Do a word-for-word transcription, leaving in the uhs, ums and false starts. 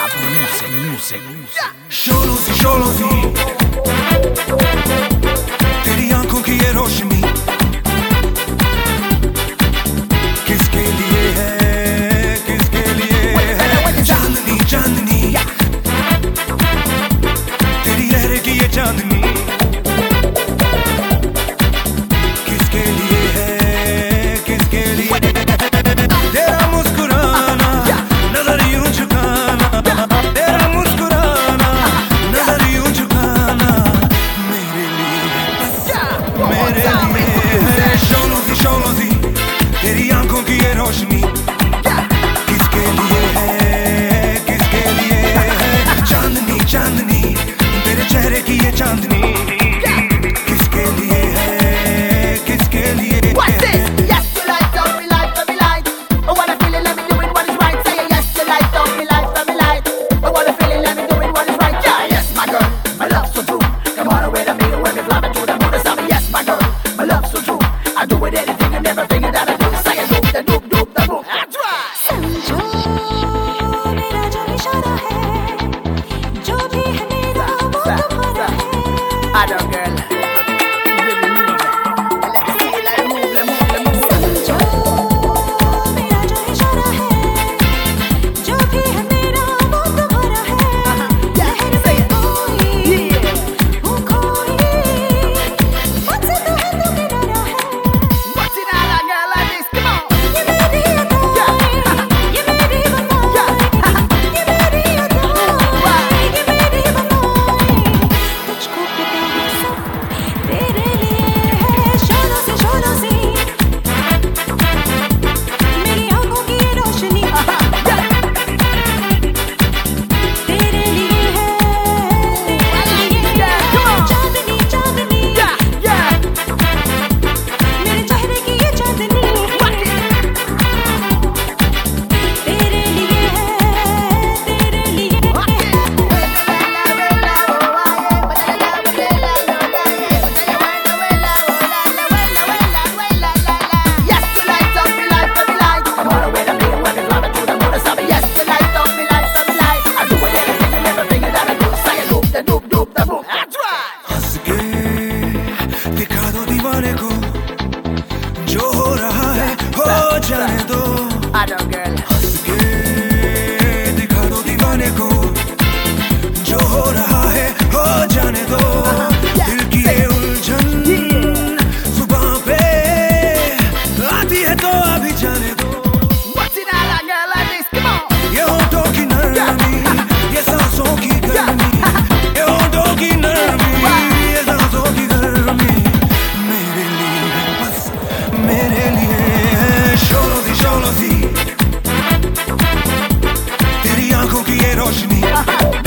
music, music, music. शोलों सी शोलों सी तेरी आंखों की ये रोशनी किसके लिए है, किसके लिए है? चांदनी चांदनी तेरी लहर की ये चांदनी किसके लिए है, किसके लिए? तेरा मुस्कुराना नजर यूं झुकाना, तेरा मुस्कुराना नजर यूं झुकाना मेरे लिए, मेरे लिए है। शोलों सी शोलों सी तेरी आंखों की ये रोशनी किसके लिए है, किसके लिए है? चांदनी चांदनी तेरे चेहरे की ये चांदनी किसके लिए है, किसके लिए? What's this? Yes, you light up me light, for me light. I wanna feel it, let me do it, what is right. Say yes, you light up me light, for me light. I wanna feel it, let me do it, what is right. Yeah, yes, my girl, my love so true. Come on away to me when we fly to the moon and stop me. Yes, my girl, my love so true. I do it anything and everything that I do. Say it, doop, the doop, doop, the boop. That's right. समझो मेरा जो इशारा है, जो भी है मेरा वो तुम्हारा है। I don't, girl. Really move it. Let me see it, let it move, let it move, let it move. समझो मेरा जो इशारा है, जो भी है मेरा वो तुम्हारा है। लहर में कोई हूँ खोई, मुझसे तो है तू किनारा है। What's it all, a girl like this? Come on. ये मेरी अदाएं, ये मेरी बनाएं, ये मेरी अदाएं, ये मेरी बनाएं। तुझको पता है सब तेरे लिए है। शोलों से शोलों से मेरी आंखों की ये रोशनी तेरे लिए है, तेरे लिए है। चांदनी चांदनी Yeah, yeah. मेरे चेहरे की ये चांदनी तेरे लिए है, तेरे लिए Yes, you light up me light, for me light. Come on away to me when we fly to the moon and stop me. Yes, you light up me light, for me light. I do it anything and everything that I do. Say it, doop, the doop, doop, the boop. That's right. हंस के दिखा दो दीवाने को जो हो रहा है हो जाने दो। I don't, girl. हंस के दिखा दो दीवाने को जो हो रहा है हो जाने दो। दिल की ये उलझन जुबां पे आती है तो अभी जाने दो। What's it all, a girl like this? Come on. ये होठों की नरमी, ये सांसों की गर्मी, ये होठों की नरमी, ये सांसों की गर्मी मेरे लिए, बस मेरे लिए है। शोलों सी शोलों सी तेरी आंखों की ये रोशनी